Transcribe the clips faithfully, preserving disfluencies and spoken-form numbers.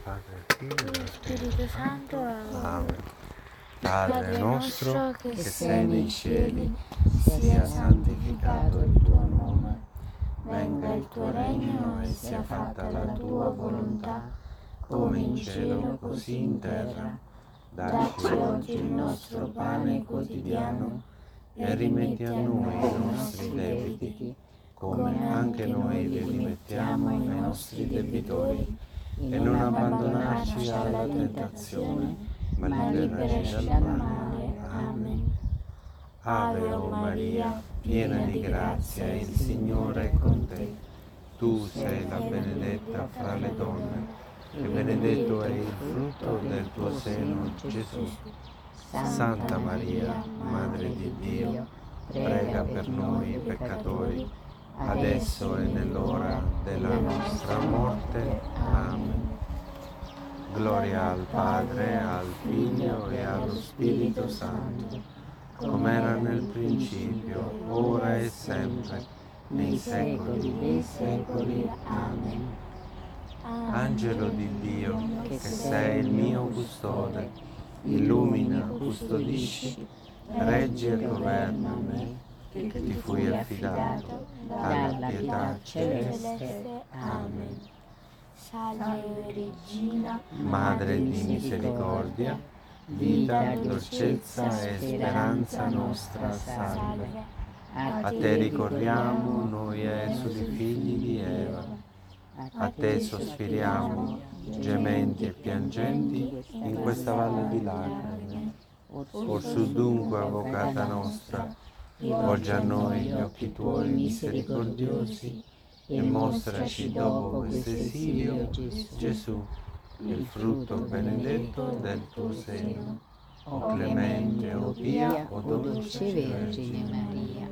Padre, Figlio e Lo Spirito Santo. Amen. Padre nostro che che sei nei cieli, sia santificato il tuo nome, venga il tuo regno e sia fatta la tua volontà, come in cielo così in terra. Dacci oggi il nostro pane quotidiano e rimetti a noi i nostri debiti, come anche noi li rimettiamo ai nostri debitori, e non abbandonarci alla tentazione, ma liberaci dal male. Amen. Ave o Maria, piena di grazia, il Signore è con te. Tu sei la benedetta fra le donne, e benedetto è il frutto del tuo seno, Gesù. Santa Maria, Madre di Dio, prega per noi peccatori, adesso e nell'ora della nostra morte. Amen. Gloria al Padre, al Figlio e allo Spirito Santo, come era nel principio, ora e sempre, nei secoli dei secoli. Amen. Angelo di Dio, che sei il mio custode, illumina, custodisci, reggi e governa me, che ti fui affidato dalla pietà celeste. Amen. Salve Regina, Madre di misericordia, vita, dolcezza e speranza nostra, salve. A te ricorriamo, noi esuli figli di Eva. A te sospiriamo, gementi e piangenti, in questa valle di lacrime. Orsù dunque, avvocata nostra, volgi a noi gli occhi tuoi misericordiosi e mostraci dopo questo esilio Gesù, il frutto benedetto del tuo seno. O clemente, o pia, o dolce Vergine Maria.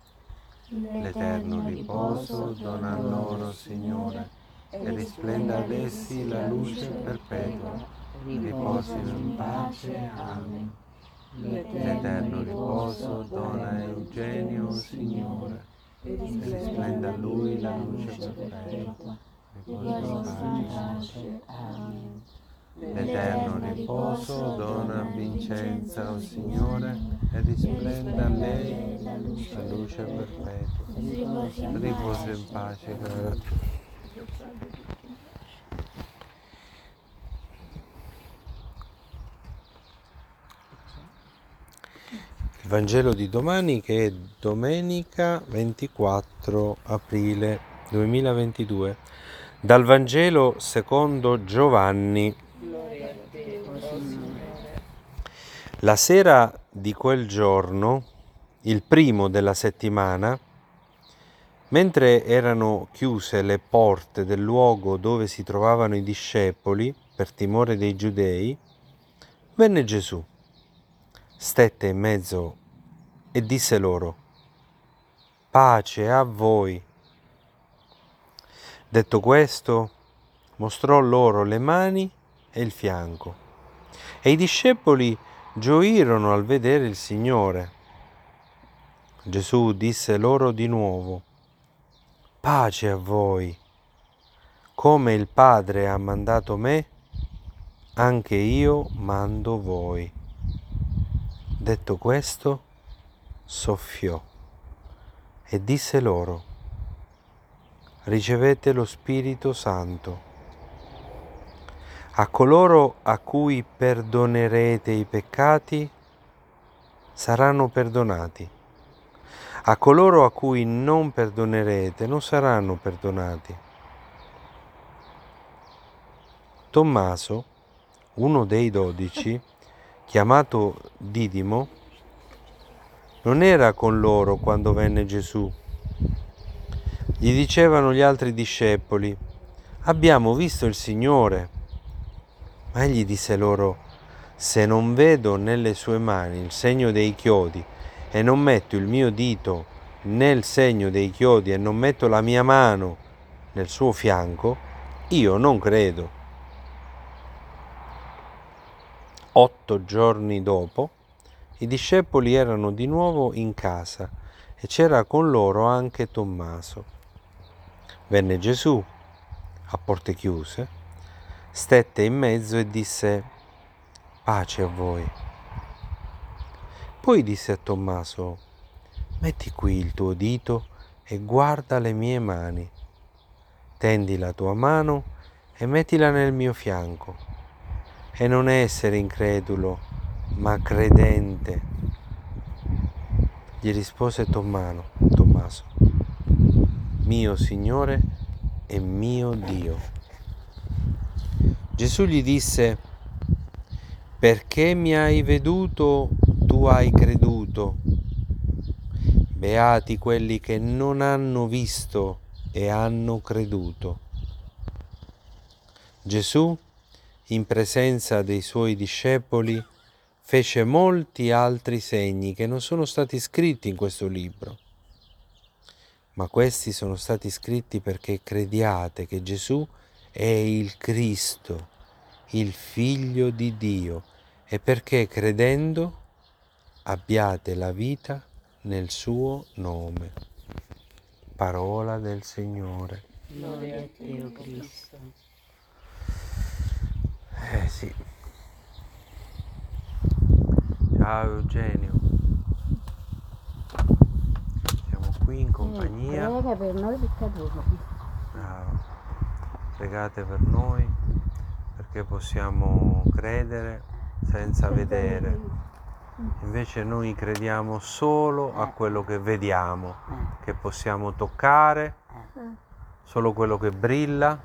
L'eterno riposo dona loro, Signore, e risplenda ad essi la luce perpetua. Riposino in pace. Amen. L'eterno riposo dona a Eugenio, Signore, e risplenda a lui la luce perpetua. Riposo in pace. Amen. L'eterno riposo dona a Vincenza, o Signore, e risplenda a lei la luce perpetua. Riposo in pace. Il Vangelo di domani, che è domenica ventiquattro aprile duemilaventidue, dal Vangelo secondo Giovanni. La sera di quel giorno, il primo della settimana, mentre erano chiuse le porte del luogo dove si trovavano i discepoli per timore dei giudei, venne Gesù, stette in mezzo e disse loro: pace a voi. Detto questo, mostrò loro le mani e il fianco, e i discepoli gioirono al vedere il Signore. Gesù disse loro di nuovo: pace a voi. Come il Padre ha mandato me, anche io mando voi. Detto questo, soffiò e disse loro: ricevete lo Spirito Santo. A coloro a cui perdonerete i peccati saranno perdonati. A coloro a cui non perdonerete non saranno perdonati. Tommaso, uno dei dodici, chiamato Didimo, non era con loro quando venne Gesù. Gli dicevano gli altri discepoli: abbiamo visto il Signore. Ma egli disse loro: se non vedo nelle sue mani il segno dei chiodi, e non metto il mio dito nel segno dei chiodi, e non metto la mia mano nel suo fianco, io non credo. Otto giorni dopo, i discepoli erano di nuovo in casa e c'era con loro anche Tommaso. Venne Gesù a porte chiuse, stette in mezzo e disse: pace a voi. Poi disse a Tommaso: metti qui il tuo dito e guarda le mie mani. Tendi la tua mano e mettila nel mio fianco. E non essere incredulo, ma credente. Gli rispose Tommano, Tommaso: mio Signore e mio Dio. Gesù gli disse: perché mi hai veduto, tu hai creduto. Beati quelli che non hanno visto e hanno creduto. Gesù, in presenza dei suoi discepoli, fece molti altri segni che non sono stati scritti in questo libro. Ma questi sono stati scritti perché crediate che Gesù è il Cristo, il Figlio di Dio, e perché credendo abbiate la vita nel suo nome. Parola del Signore. Gloria a te, o Cristo. Eh sì. Ciao Eugenio. Siamo qui in compagnia. Eh, prega per noi peccatori. Bravo. Pregate per noi perché possiamo credere senza vedere. Invece noi crediamo solo a quello che vediamo, che possiamo toccare, solo quello che brilla.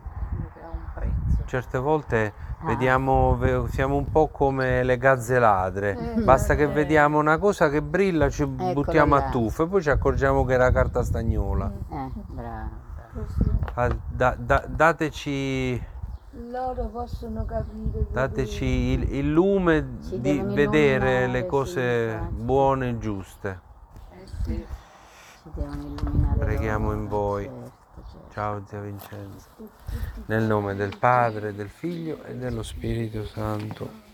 Certe volte vediamo, siamo un po' come le gazze ladre, basta che vediamo una cosa che brilla, ci buttiamo a tuffo e poi ci accorgiamo che è la carta stagnola. Eh, bravo. Ah, da, da, dateci... Loro possono capire. Dateci il, il lume Ci di devono vedere illuminare, le sì, cose infatti. buone e giuste. Ci devono illuminare. Preghiamo loro, in voi. certo, certo. Ciao zia Vincenza. Nel nome del Padre, del Figlio e dello Spirito Santo.